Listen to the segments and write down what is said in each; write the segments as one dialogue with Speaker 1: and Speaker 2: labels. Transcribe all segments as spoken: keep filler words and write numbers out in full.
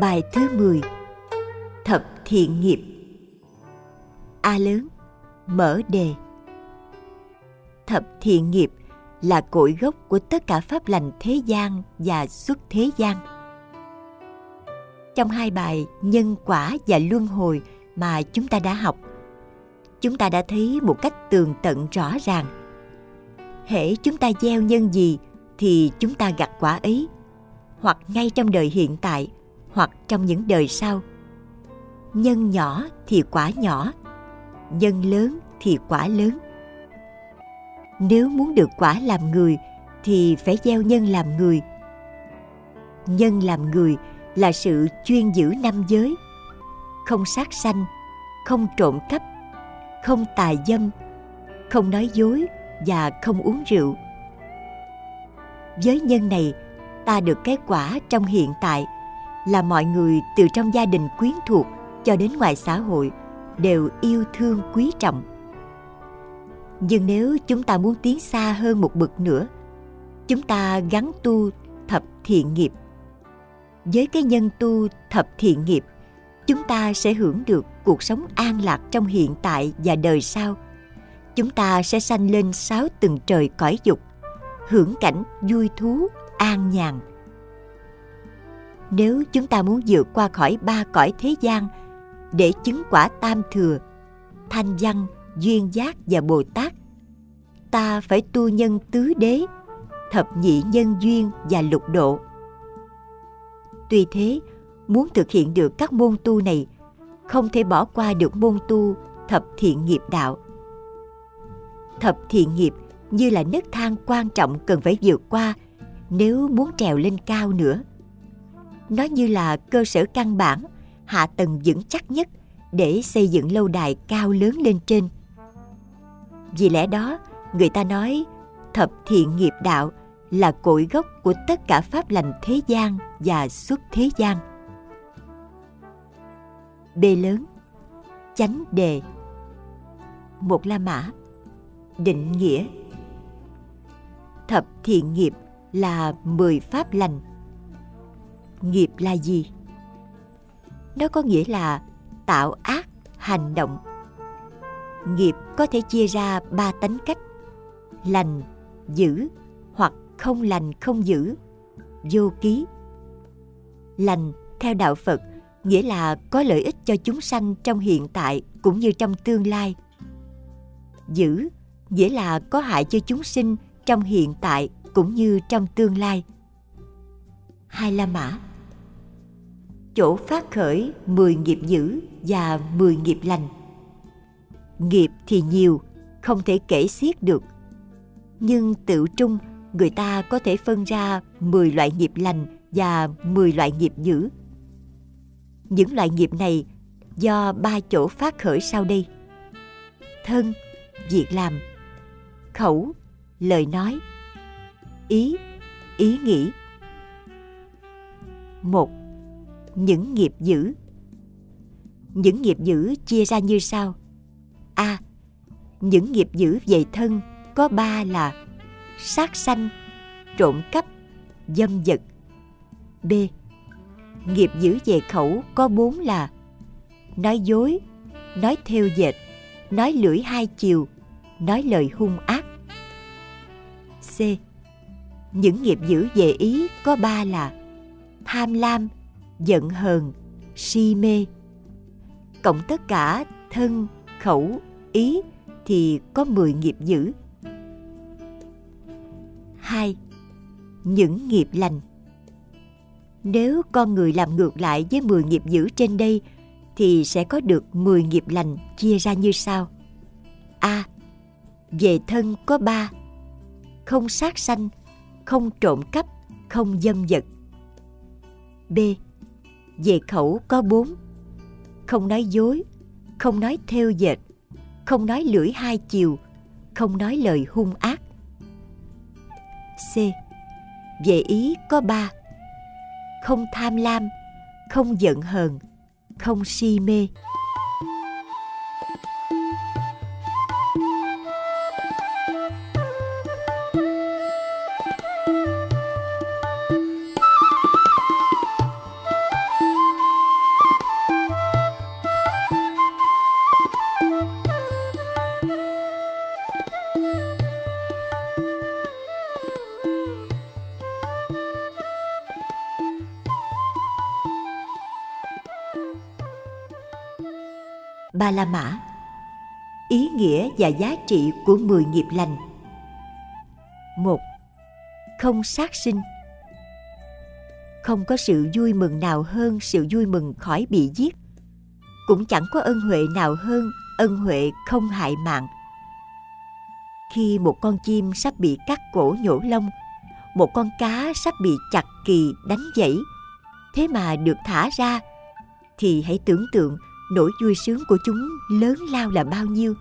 Speaker 1: Bài thứ mười. Thập thiện nghiệp. A lớn, mở đề. Thập thiện nghiệp là cội gốc của tất cả pháp lành thế gian và xuất thế gian. Trong hai bài nhân quả và luân hồi mà chúng ta đã học, chúng ta đã thấy một cách tường tận rõ ràng. Hễ chúng ta gieo nhân gì thì chúng ta gặt quả ấy, hoặc ngay trong đời hiện tại, hoặc trong những đời sau. Nhân nhỏ thì quả nhỏ, nhân lớn thì quả lớn. Nếu muốn được quả làm người thì phải gieo nhân làm người. Nhân làm người là sự chuyên giữ năm giới: không sát sanh, không trộm cắp, không tà dâm, không nói dối và không uống rượu. Với nhân này, ta được cái quả trong hiện tại là mọi người từ trong gia đình quyến thuộc cho đến ngoài xã hội đều yêu thương quý trọng. Nhưng nếu chúng ta muốn tiến xa hơn một bậc nữa, chúng ta gắng tu thập thiện nghiệp. Với cái nhân tu thập thiện nghiệp, chúng ta sẽ hưởng được cuộc sống an lạc trong hiện tại và đời sau. Chúng ta sẽ sanh lên sáu tầng trời cõi dục, hưởng cảnh vui thú, an nhàn. Nếu chúng ta muốn vượt qua khỏi ba cõi thế gian để chứng quả tam thừa, thanh văn, duyên giác và Bồ Tát, ta phải tu nhân tứ đế, thập nhị nhân duyên và lục độ. Tuy thế, muốn thực hiện được các môn tu này, không thể bỏ qua được môn tu thập thiện nghiệp đạo. Thập thiện nghiệp như là nấc thang quan trọng cần phải vượt qua nếu muốn trèo lên cao nữa. Nó như là cơ sở căn bản, hạ tầng vững chắc nhất để xây dựng lâu đài cao lớn lên trên. Vì lẽ đó, người ta nói thập thiện nghiệp đạo là cội gốc của tất cả pháp lành thế gian và xuất thế gian. B lớn, chánh đề. Một La Mã. Định nghĩa. Thập thiện nghiệp là mười pháp lành. Nghiệp là gì? Nó có nghĩa là tạo ác, hành động. Nghiệp có thể chia ra ba tánh cách: lành, dữ, hoặc không lành không dữ, vô ký. Lành theo đạo Phật nghĩa là có lợi ích cho chúng sanh trong hiện tại cũng như trong tương lai. Dữ nghĩa là có hại cho chúng sinh trong hiện tại cũng như trong tương lai. Hai La Mã. Chỗ phát khởi mười nghiệp dữ và mười nghiệp lành. Nghiệp thì nhiều, không thể kể xiết được. Nhưng tự trung, người ta có thể phân ra mười loại nghiệp lành và mười loại nghiệp dữ. Những loại nghiệp này do ba chỗ phát khởi sau đây: thân, việc làm; khẩu, lời nói; ý, ý nghĩ. Một. Những nghiệp dữ. Những nghiệp dữ chia ra như sau. A. Những nghiệp dữ về thân có ba là sát sanh, trộm cắp, dâm vật. B. Nghiệp dữ về khẩu có bốn là nói dối, nói thêu dệt, nói lưỡi hai chiều, nói lời hung ác. C. Những nghiệp dữ về ý có ba là tham lam, giận hờn, si mê. Cộng tất cả thân, khẩu, ý thì có mười nghiệp dữ. Hai. Những nghiệp lành. Nếu con người làm ngược lại với mười nghiệp dữ trên đây thì sẽ có được mười nghiệp lành chia ra như sau. A. Về thân có ba: không sát sanh, không trộm cắp, không dâm vật. B. Về khẩu có bốn: không nói dối, không nói thêu dệt, không nói lưỡi hai chiều, không nói lời hung ác. C. Về ý có ba: không tham lam, không giận hờn, không si mê. Ba La Mã. Ý nghĩa và giá trị của mười nghiệp lành. Một. Không sát sinh. Không có sự vui mừng nào hơn sự vui mừng khỏi bị giết. Cũng chẳng có ân huệ nào hơn ân huệ không hại mạng. Khi một con chim sắp bị cắt cổ nhổ lông, một con cá sắp bị chặt kỳ đánh dẫy, thế mà được thả ra, thì hãy tưởng tượng nỗi vui sướng của chúng lớn lao là bao nhiêu.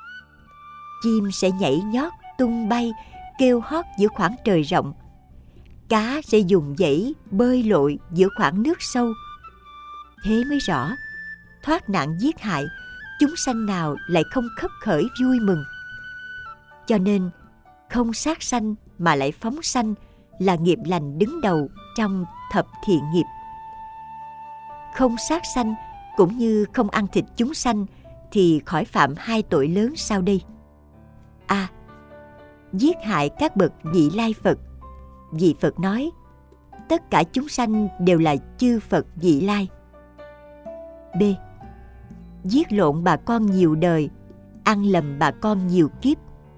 Speaker 1: Chim sẽ nhảy nhót, tung bay, kêu hót giữa khoảng trời rộng. Cá sẽ dùng dãy bơi lội giữa khoảng nước sâu. Thế mới rõ, thoát nạn giết hại, chúng sanh nào lại không khấp khởi vui mừng. Cho nên, không sát sanh mà lại phóng sanh là nghiệp lành đứng đầu trong thập thiện nghiệp. Không sát sanh cũng như không ăn thịt chúng sanh thì khỏi phạm hai tội lớn sau đây. A. Giết hại các bậc vị lai Phật. Vì Phật nói, tất cả chúng sanh đều là chư Phật vị lai. B. Giết lộn bà con nhiều đời, ăn lầm bà con nhiều kiếp.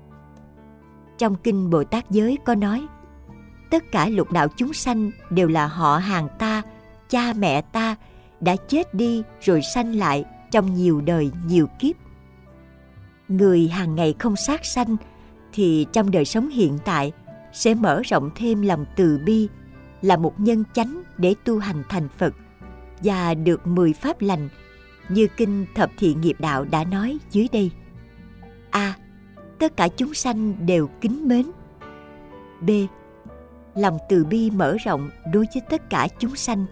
Speaker 1: Trong kinh Bồ Tát Giới có nói, tất cả lục đạo chúng sanh đều là họ hàng ta, cha mẹ ta, đã chết đi rồi sanh lại trong nhiều đời nhiều kiếp. Người hàng ngày không sát sanh thì trong đời sống hiện tại sẽ mở rộng thêm lòng từ bi, là một nhân chánh để tu hành thành Phật và được mười pháp lành như kinh Thập Thiện Nghiệp Đạo đã nói dưới đây. A. Tất cả chúng sanh đều kính mến. B. Lòng từ bi mở rộng đối với tất cả chúng sanh.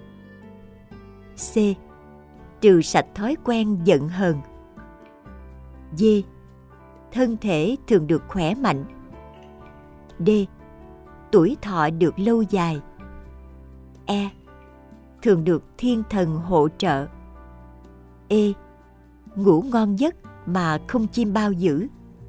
Speaker 1: C. Trừ sạch thói quen giận hờn. D. Thân thể thường được khỏe mạnh. D. Tuổi thọ được lâu dài. E. Thường được thiên thần hỗ trợ. E. Ngủ ngon giấc mà không chim bao dữ.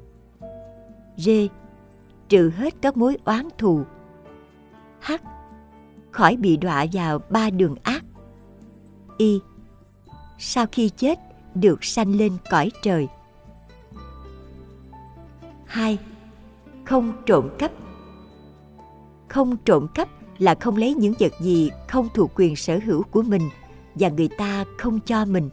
Speaker 1: R. Trừ hết các mối oán thù. H. Khỏi bị đọa vào ba đường ác. Y. Sau khi chết được sanh lên cõi trời. Hai. Không trộm cắp. Không trộm cắp là không lấy những vật gì không thuộc quyền sở hữu của mình và người ta không cho mình.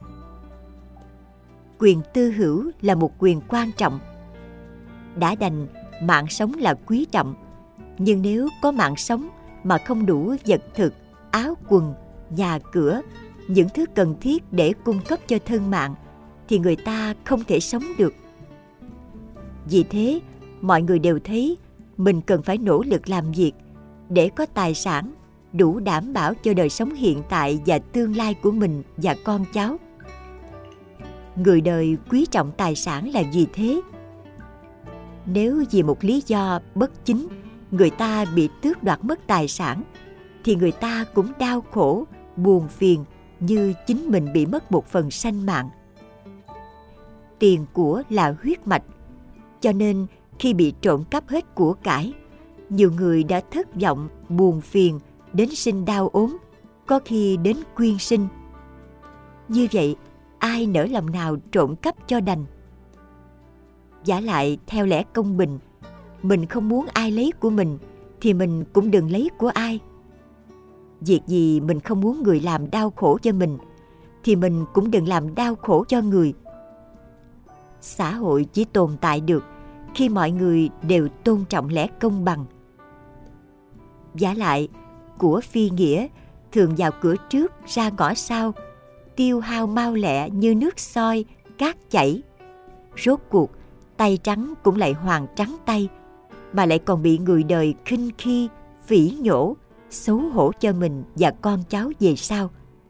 Speaker 1: Quyền tư hữu là một quyền quan trọng. Đã đành mạng sống là quý trọng, nhưng nếu có mạng sống mà không đủ vật thực, áo quần, nhà cửa, những thứ cần thiết để cung cấp cho thân mạng, thì người ta không thể sống được. Vì thế, mọi người đều thấy mình cần phải nỗ lực làm việc để có tài sản đủ đảm bảo cho đời sống hiện tại và tương lai của mình và con cháu. Người đời quý trọng tài sản là vì thế. Nếu vì một lý do bất chính người ta bị tước đoạt mất tài sản, thì người ta cũng đau khổ, buồn phiền như chính mình bị mất một phần sanh mạng. Tiền của là huyết mạch, cho nên khi bị trộm cắp hết của cải, nhiều người đã thất vọng, buồn phiền, đến sinh đau ốm, có khi đến quyên sinh. Như vậy, ai nỡ lòng nào trộm cắp cho đành? Vả lại, theo lẽ công bình, mình không muốn ai lấy của mình, thì mình cũng đừng lấy của ai. Việc gì mình không muốn người làm đau khổ cho mình, thì mình cũng đừng làm đau khổ cho người. Xã hội chỉ tồn tại được khi mọi người đều tôn trọng lẽ công bằng. Vả lại, của phi nghĩa thường vào cửa trước ra ngõ sau, tiêu hao mau lẹ như nước soi, cát chảy. Rốt cuộc, tay trắng cũng lại hoàn trắng tay, mà lại còn bị người đời khinh khi, phỉ nhổ, xấu hổ cho mình và con cháu về sau.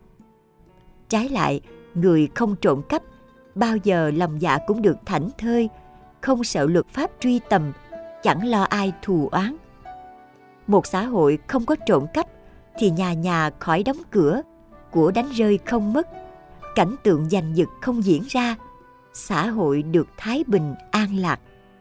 Speaker 1: Trái lại, người không trộm cắp, bao giờ lòng dạ cũng được thảnh thơi, không sợ luật pháp truy tầm, chẳng lo ai thù oán. Một xã hội không có trộm cắp thì nhà nhà khỏi đóng cửa, của đánh rơi không mất, cảnh tượng giành giật không diễn ra, xã hội được thái bình an lạc.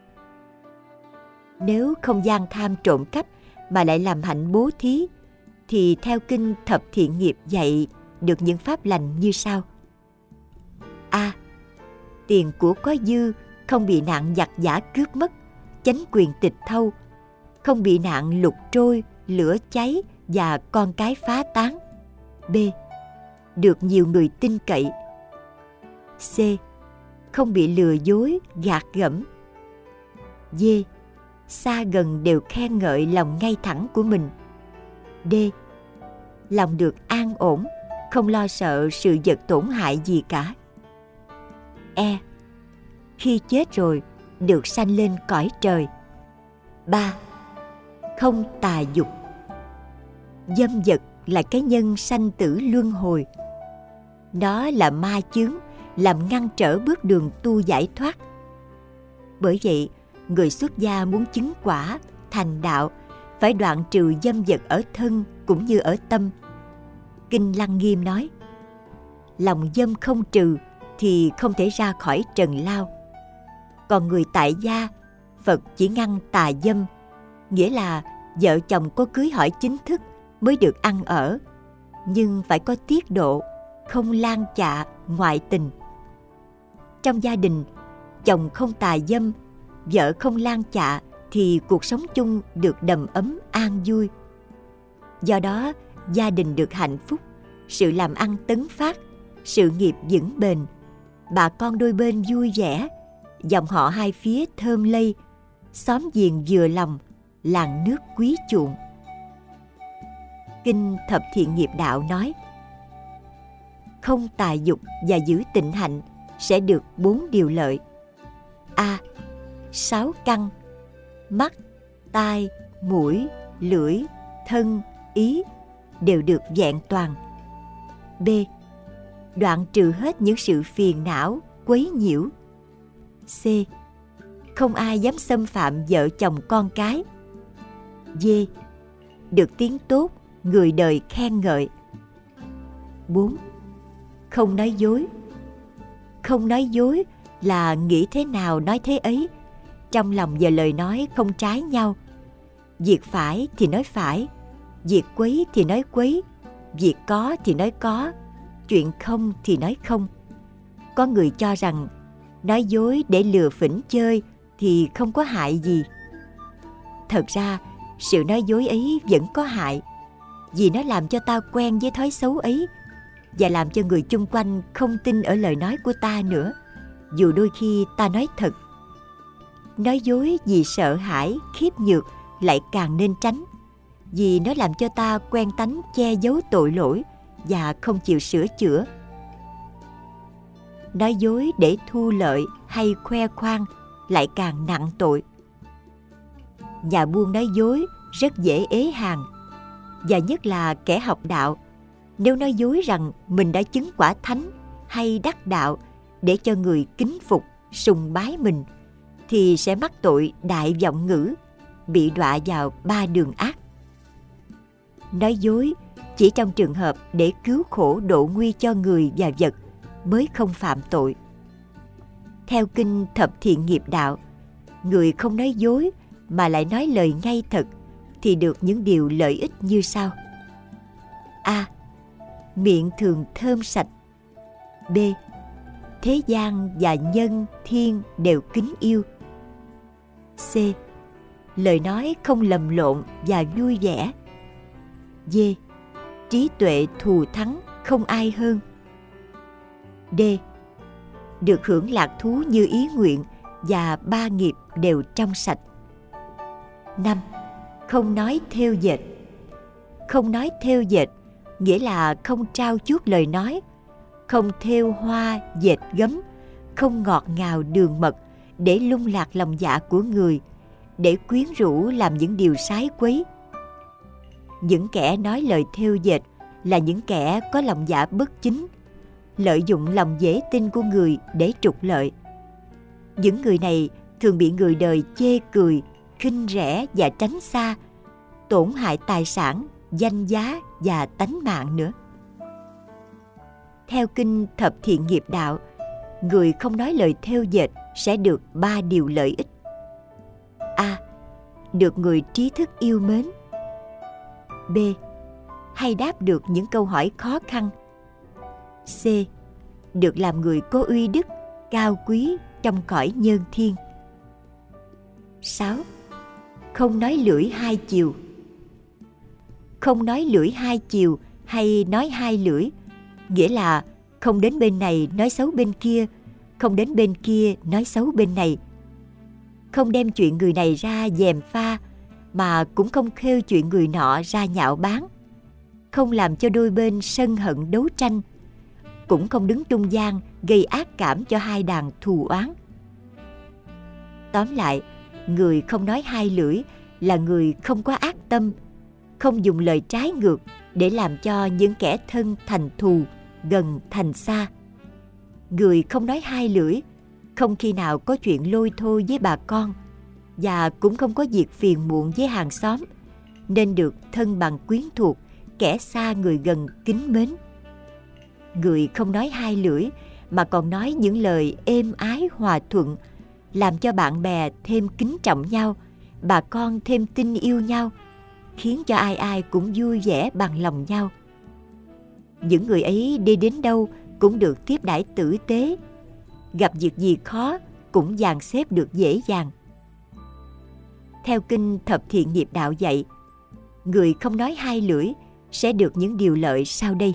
Speaker 1: Nếu không gian tham trộm cắp mà lại làm hạnh bố thí, thì theo kinh Thập Thiện Nghiệp dạy được những pháp lành như sau. A. tiền của có dư, không bị nạn giặc giã cướp mất, chánh quyền tịch thâu, không bị nạn lục trôi, lửa cháy và con cái phá tán. B. Được nhiều người tin cậy. C. Không bị lừa dối, gạt gẫm. D. Xa gần đều khen ngợi lòng ngay thẳng của mình. D. Lòng được an ổn, không lo sợ sự vật tổn hại gì cả. E. Khi chết rồi, được sanh lên cõi trời. Ba. Không tà dục. Dâm vật là cái nhân sanh tử luân hồi. Nó là ma chướng, làm ngăn trở bước đường tu giải thoát. Bởi vậy, người xuất gia muốn chứng quả, thành đạo, phải đoạn trừ dâm vật ở thân cũng như ở tâm. Kinh Lăng Nghiêm nói, lòng dâm không trừ thì không thể ra khỏi trần lao. Còn người tại gia, Phật chỉ ngăn tà dâm, nghĩa là vợ chồng có cưới hỏi chính thức mới được ăn ở, nhưng phải có tiết độ, không lan chạ, ngoại tình. Trong gia đình, chồng không tà dâm, vợ không lan chạ thì cuộc sống chung được đầm ấm an vui. Do đó, gia đình được hạnh phúc, sự làm ăn tấn phát, sự nghiệp vững bền, bà con đôi bên vui vẻ, dòng họ hai phía thơm lây, xóm giềng vừa lòng, làng nước quý chuộng. Kinh Thập Thiện Nghiệp Đạo nói, không tà dục và giữ tịnh hạnh sẽ được bốn điều lợi. A. Sáu căn: mắt, tai, mũi, lưỡi, thân, ý đều được vẹn toàn. B. Đoạn trừ hết những sự phiền não, quấy nhiễu. C. Không ai dám xâm phạm vợ chồng con cái. D. Được tiếng tốt, người đời khen ngợi. bốn. Không nói dối. Không nói dối là nghĩ thế nào nói thế ấy, trong lòng và lời nói không trái nhau. Việc phải thì nói phải, việc quấy thì nói quấy, việc có thì nói có, chuyện không thì nói không. Có người cho rằng nói dối để lừa phỉnh chơi thì không có hại gì. Thật ra, sự nói dối ấy vẫn có hại, vì nó làm cho ta quen với thói xấu ấy và làm cho người chung quanh không tin ở lời nói của ta nữa, dù đôi khi ta nói thật. Nói dối vì sợ hãi, khiếp nhược lại càng nên tránh, vì nó làm cho ta quen tánh che giấu tội lỗi và không chịu sửa chữa. Nói dối để thu lợi hay khoe khoang lại càng nặng tội. Nhà buôn nói dối rất dễ ế hàng, và nhất là kẻ học đạo, nếu nói dối rằng mình đã chứng quả thánh hay đắc đạo để cho người kính phục, sùng bái mình, thì sẽ mắc tội đại vọng ngữ, bị đọa vào ba đường ác. Nói dối chỉ trong trường hợp để cứu khổ độ nguy cho người và vật mới không phạm tội. Theo kinh Thập Thiện Nghiệp Đạo, người không nói dối mà lại nói lời ngay thật thì được những điều lợi ích như sau. A. Miệng thường thơm sạch. B. Thế gian và nhân thiên đều kính yêu. C. Lời nói không lầm lộn và vui vẻ. D. Trí tuệ thù thắng, không ai hơn. D. Được hưởng lạc thú như ý nguyện và ba nghiệp đều trong sạch. Năm. Không nói thêu dệt. Không nói thêu dệt nghĩa là không trao chuốt lời nói, không thêu hoa dệt gấm, không ngọt ngào đường mật để lung lạc lòng dạ của người, để quyến rũ làm những điều sái quấy. Những kẻ nói lời thêu dệt là những kẻ có lòng dạ bất chính, lợi dụng lòng dễ tin của người để trục lợi. Những người này thường bị người đời chê cười, khinh rẻ và tránh xa, tổn hại tài sản, danh giá và tánh mạng nữa. Theo kinh Thập Thiện Nghiệp Đạo, người không nói lời thêu dệt sẽ được ba điều lợi ích. A. Được người trí thức yêu mến. B. Hay đáp được những câu hỏi khó khăn. C. Được làm người có uy đức, cao quý trong cõi nhân thiên. sáu. Không nói lưỡi hai chiều. Không nói lưỡi hai chiều hay nói hai lưỡi, nghĩa là không đến bên này nói xấu bên kia, không đến bên kia nói xấu bên này. Không đem chuyện người này ra gièm pha, mà cũng không khêu chuyện người nọ ra nhạo báng. Không làm cho đôi bên sân hận đấu tranh, cũng không đứng trung gian gây ác cảm cho hai đàn thù oán. Tóm lại, người không nói hai lưỡi là người không có ác tâm, không dùng lời trái ngược để làm cho những kẻ thân thành thù, gần thành xa. Người không nói hai lưỡi không khi nào có chuyện lôi thôi với bà con, và cũng không có việc phiền muộn với hàng xóm, nên được thân bằng quyến thuộc, kẻ xa người gần kính mến. Người không nói hai lưỡi mà còn nói những lời êm ái hòa thuận, làm cho bạn bè thêm kính trọng nhau, bà con thêm tin yêu nhau, khiến cho ai ai cũng vui vẻ bằng lòng nhau. Những người ấy đi đến đâu cũng được tiếp đãi tử tế, gặp việc gì khó cũng dàn xếp được dễ dàng. Theo kinh Thập Thiện Nghiệp Đạo dạy, người không nói hai lưỡi sẽ được những điều lợi sau đây.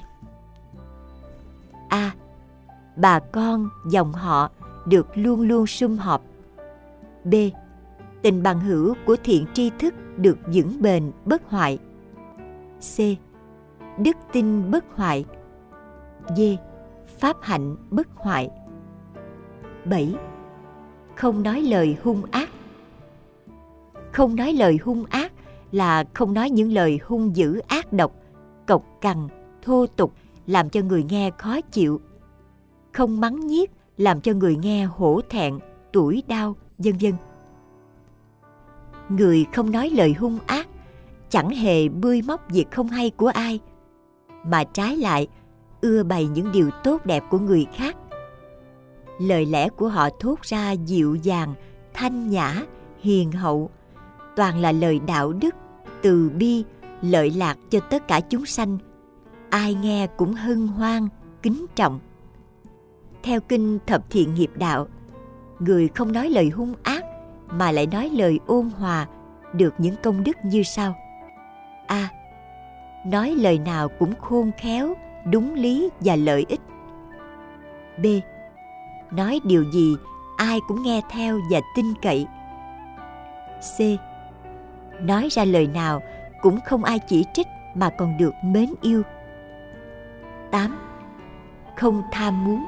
Speaker 1: A. Bà con, dòng họ được luôn luôn sum họp. B. Tình bằng hữu của thiện tri thức được vững bền bất hoại. C. Đức tin bất hoại. D. Pháp hạnh bất hoại. bảy. Không nói lời hung ác. Không nói lời hung ác là không nói những lời hung dữ ác độc, cộc cằn, thô tục làm cho người nghe khó chịu. Không mắng nhiếc làm cho người nghe hổ thẹn, tủi đau, vân vân. Người không nói lời hung ác chẳng hề bươi móc việc không hay của ai, mà trái lại ưa bày những điều tốt đẹp của người khác. Lời lẽ của họ thốt ra dịu dàng, thanh nhã, hiền hậu, toàn là lời đạo đức, từ bi, lợi lạc cho tất cả chúng sanh. Ai nghe cũng hân hoan, kính trọng. Theo kinh Thập Thiện Nghiệp Đạo, người không nói lời hung ác mà lại nói lời ôn hòa được những công đức như sau. A. Nói lời nào cũng khôn khéo, đúng lý và lợi ích. B. Nói điều gì ai cũng nghe theo và tin cậy. C. Nói ra lời nào cũng không ai chỉ trích mà còn được mến yêu. tám. Không tham muốn.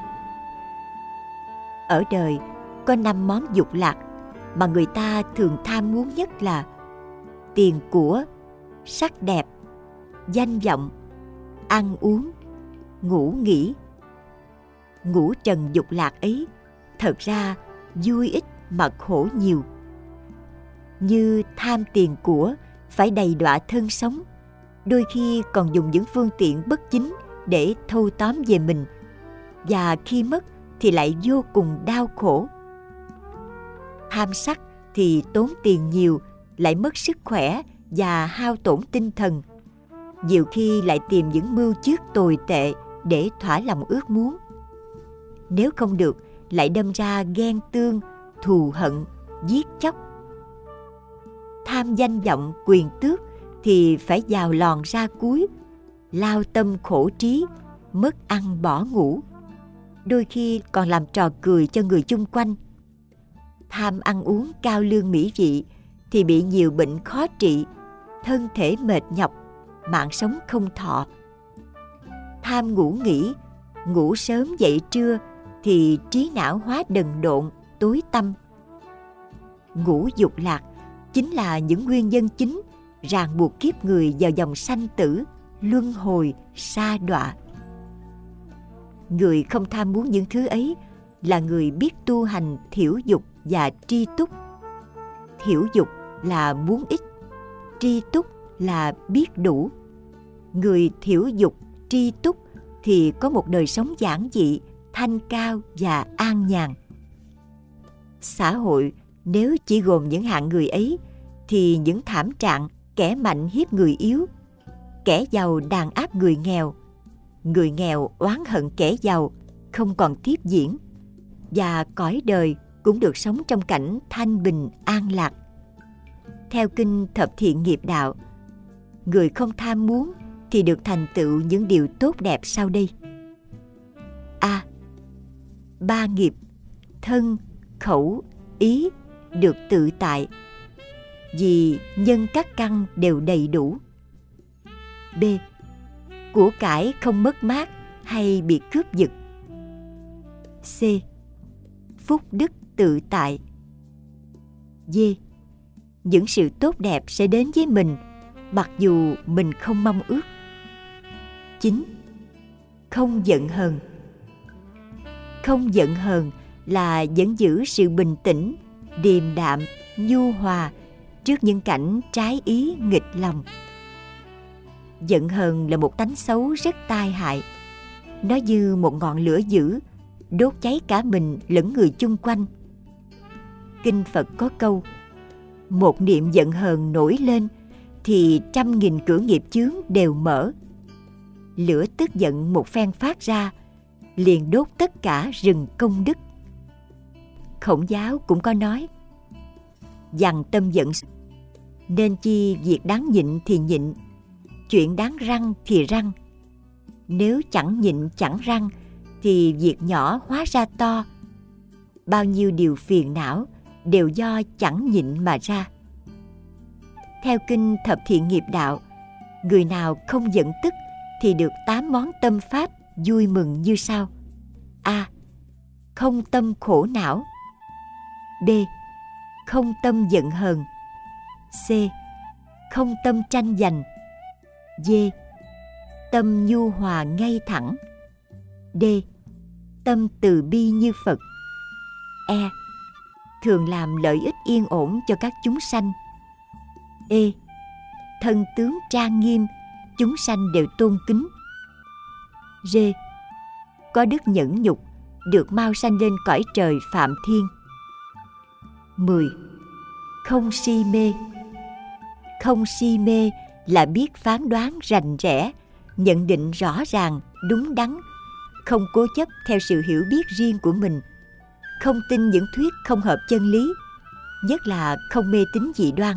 Speaker 1: Ở đời có năm món dục lạc mà người ta thường tham muốn nhất là tiền của, sắc đẹp, danh vọng, ăn uống, ngủ nghỉ. Ngũ trần dục lạc ấy thật ra vui ít mà khổ nhiều. Như tham tiền của phải đầy đọa thân sống, đôi khi còn dùng những phương tiện bất chính để thâu tóm về mình, và khi mất thì lại vô cùng đau khổ. Tham sắc thì tốn tiền nhiều, lại mất sức khỏe và hao tổn tinh thần. Nhiều khi lại tìm những mưu trước tồi tệ để thỏa lòng ước muốn. Nếu không được, lại đâm ra ghen tương, thù hận, giết chóc. Tham danh vọng quyền tước thì phải vào lòn ra cuối, lao tâm khổ trí, mất ăn bỏ ngủ. Đôi khi còn làm trò cười cho người chung quanh. Tham ăn uống cao lương mỹ vị thì bị nhiều bệnh khó trị, thân thể mệt nhọc, mạng sống không thọ. Tham ngủ nghỉ, ngủ sớm dậy trưa thì trí não hóa đần độn, tối tăm. Ngũ dục lạc chính là những nguyên nhân chính ràng buộc kiếp người vào dòng sanh tử, luân hồi, sa đọa. Người không tham muốn những thứ ấy là người biết tu hành thiểu dục và tri túc. Thiểu dục là muốn ít, tri túc là biết đủ. Người thiểu dục, tri túc thì có một đời sống giản dị, thanh cao và an nhàn. Xã hội nếu chỉ gồm những hạng người ấy thì những thảm trạng kẻ mạnh hiếp người yếu, kẻ giàu đàn áp người nghèo, người nghèo oán hận kẻ giàu không còn tiếp diễn. và cõi đời cũng được sống trong cảnh thanh bình an lạc. Theo kinh Thập Thiện Nghiệp Đạo, người không tham muốn thì được thành tựu những điều tốt đẹp sau đây. A. Ba nghiệp thân, khẩu, ý được tự tại, vì nhân các căn đều đầy đủ. B. Của cải không mất mát hay bị cướp giật. C. Phúc đức tự tại. D. Những sự tốt đẹp sẽ đến với mình mặc dù mình không mong ước. chín. Không giận hờn. Không giận hờn là vẫn giữ sự bình tĩnh, điềm đạm, nhu hòa trước những cảnh trái ý nghịch lòng. Giận hờn là một tánh xấu rất tai hại. Nó như một ngọn lửa dữ, đốt cháy cả mình lẫn người chung quanh. Kinh Phật có câu: một niệm giận hờn nổi lên thì trăm nghìn cửa nghiệp chướng đều mở. Lửa tức giận một phen phát ra, liền đốt tất cả rừng công đức. Khổng Giáo cũng có nói: dằn tâm giận, nên chi việc đáng nhịn thì nhịn, chuyện đáng răng thì răng. Nếu chẳng nhịn chẳng răng thì việc nhỏ hóa ra to. Bao nhiêu điều phiền não đều do chẳng nhịn mà ra. Theo kinh Thập Thiện Nghiệp Đạo, người nào không giận tức thì được tám món tâm pháp vui mừng như sau. A. Không tâm khổ não. B. Không tâm giận hờn. C. Không tâm tranh giành. D. Tâm nhu hòa ngay thẳng. D. Tâm từ bi như Phật. E. Thường làm lợi ích yên ổn cho các chúng sanh. E. Thân tướng trang nghiêm, chúng sanh đều tôn kính. D. Có đức nhẫn nhục, được mau sanh lên cõi trời Phạm Thiên. mười. Không si mê. Không si mê là biết phán đoán rành rẽ, nhận định rõ ràng, đúng đắn, không cố chấp theo sự hiểu biết riêng của mình, không tin những thuyết không hợp chân lý, nhất là không mê tín dị đoan.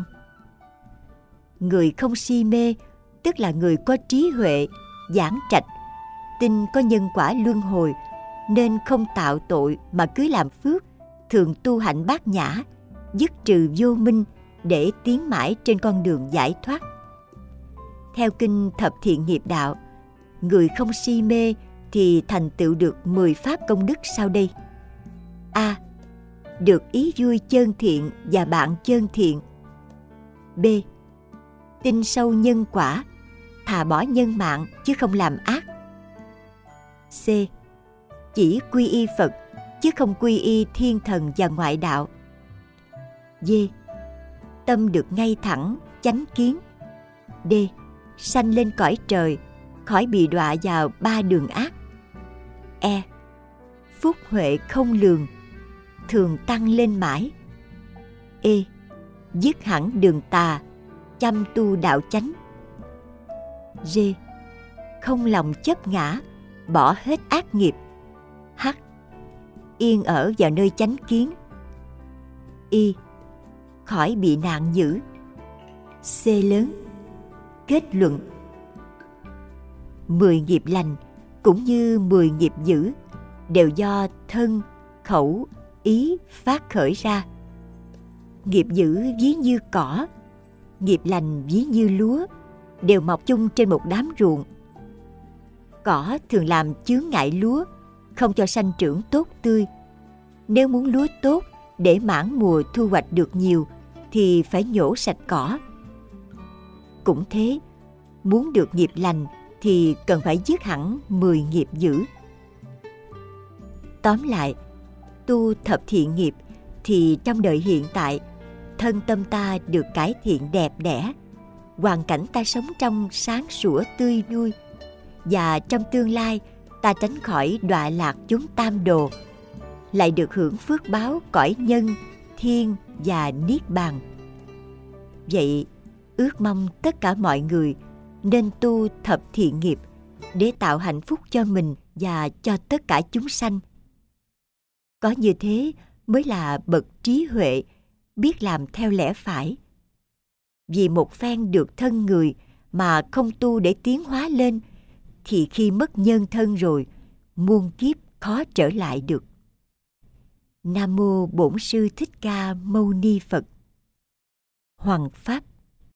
Speaker 1: Người không si mê tức là người có trí huệ, giảng trạch, tin có nhân quả luân hồi, nên không tạo tội mà cứ làm phước, thường tu hạnh bát nhã, dứt trừ vô minh để tiến mãi trên con đường giải thoát. Theo kinh Thập Thiện Nghiệp Đạo, người không si mê thì thành tựu được mười pháp công đức sau đây. A. Được ý vui chơn thiện và bạn chơn thiện. B. Tin sâu nhân quả, thà bỏ nhân mạng chứ không làm ác. C. Chỉ quy y Phật chứ không quy y thiên thần và ngoại đạo. D. Tâm được ngay thẳng, chánh kiến. D. Sanh lên cõi trời, khỏi bị đọa vào ba đường ác. E. Phúc huệ không lường, thường tăng lên mãi. E. Dứt hẳn đường tà, chăm tu đạo chánh. G. Không lòng chấp ngã, bỏ hết ác nghiệp. H. Yên ở vào nơi chánh kiến. Y. Khỏi bị nạn dữ. C lớn. Kết luận: mười nghiệp lành cũng như mười nghiệp dữ đều do thân, khẩu, ý phát khởi ra. Nghiệp dữ ví như cỏ, nghiệp lành ví như lúa, đều mọc chung trên một đám ruộng. Cỏ thường làm chướng ngại lúa, không cho sanh trưởng tốt tươi. Nếu muốn lúa tốt để mãn mùa thu hoạch được nhiều thì phải nhổ sạch cỏ. Cũng thế, muốn được nghiệp lành thì cần phải dứt hẳn mười nghiệp dữ. Tóm lại, tu thập thiện nghiệp thì trong đời hiện tại, thân tâm ta được cải thiện đẹp đẽ, hoàn cảnh ta sống trong sáng sủa tươi vui, và trong tương lai ta tránh khỏi đọa lạc chốn tam đồ, lại được hưởng phước báo cõi nhân, thiên và niết bàn. Vậy, ước mong tất cả mọi người nên tu thập thiện nghiệp để tạo hạnh phúc cho mình và cho tất cả chúng sanh. Có như thế mới là bậc trí huệ, biết làm theo lẽ phải. Vì một phen được thân người mà không tu để tiến hóa lên, thì khi mất nhân thân rồi, muôn kiếp khó trở lại được. Nam mô Bổn Sư Thích Ca Mâu Ni Phật. Hoằng Pháp.